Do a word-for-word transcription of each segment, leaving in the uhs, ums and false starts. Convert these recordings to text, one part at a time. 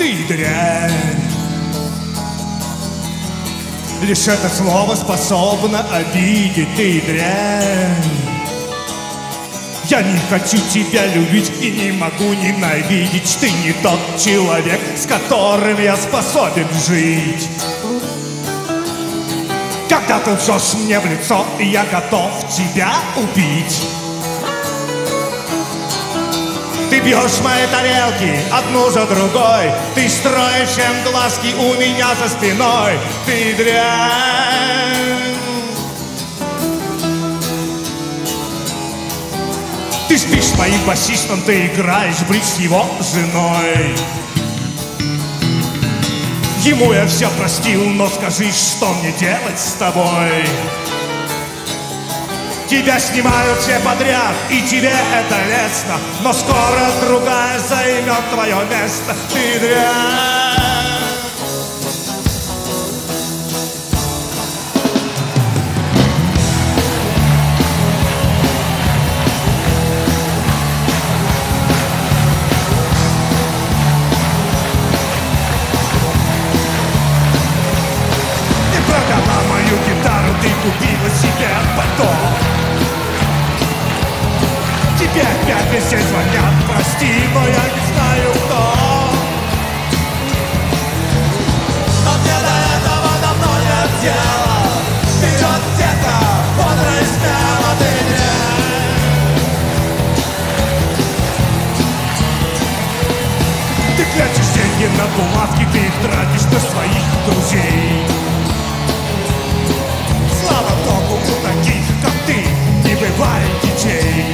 ты дрянь. Лишь это слово способно обидеть, ты дрянь. Я не хочу тебя любить и не могу ненавидеть. Ты не тот человек, с которым я способен жить. Когда ты лжешь мне в лицо, я готов тебя убить. Ты бьешь мои тарелки одну за другой. Ты строишь им глазки у меня за спиной. Ты дрянь. Ты спишь с моим басистом, ты играешь в бридж с его женой. Ему я все простил, но скажи, что мне делать с тобой? Тебя снимают все подряд, и тебе это лестно, но скоро другая займет твое место. Ты дрянь. Ты продала мою гитару, ты купила себе пальто. Тебе опять все звонят, прости, но я не знаю кто. Но мне до этого давно нет дела. Вперед, детка, бодро и смело, ты дрянь. Ты прячешь деньги на бумажке, ты их тратишь на своих друзей. Слава богу, у таких, как ты, не бывает детей.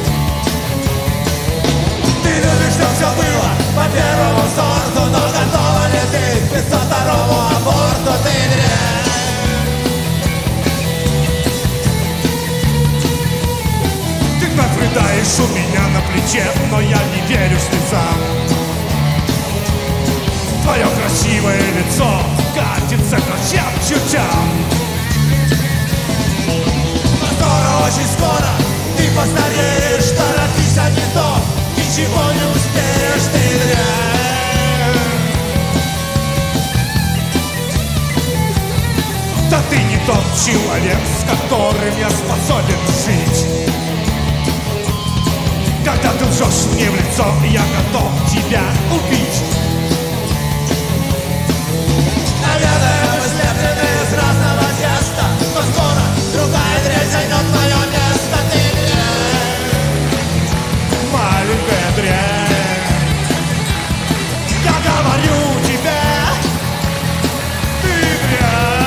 Что все было по первому сорту, но готова ли ты к пятьсот второму аборту, ты дрянь. Ты вновь рыдаешь у меня на плече, но я не верю слезам. Твое красивое лицо катится ко всем чертям. Но скоро, очень скоро ты постареешь, торопись, а не то ничего не успеешь, ты дрянь. Да ты не тот человек, с которым я способен жить. Когда ты лжешь мне в лицо, я готов тебя убить. Наверное, мы слеплены из разного теста, но скоро другая дрянь займет мое место, ты дрянь. Маленькая дрянь. Я говорю тебе, ты дрянь.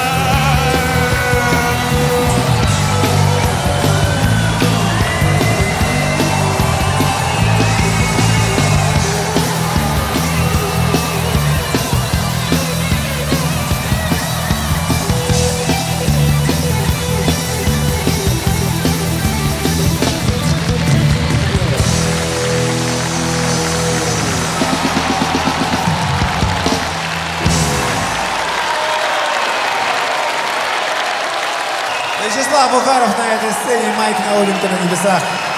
Вячеслав Бухаров на этой сцене, Майк Науменко на небесах.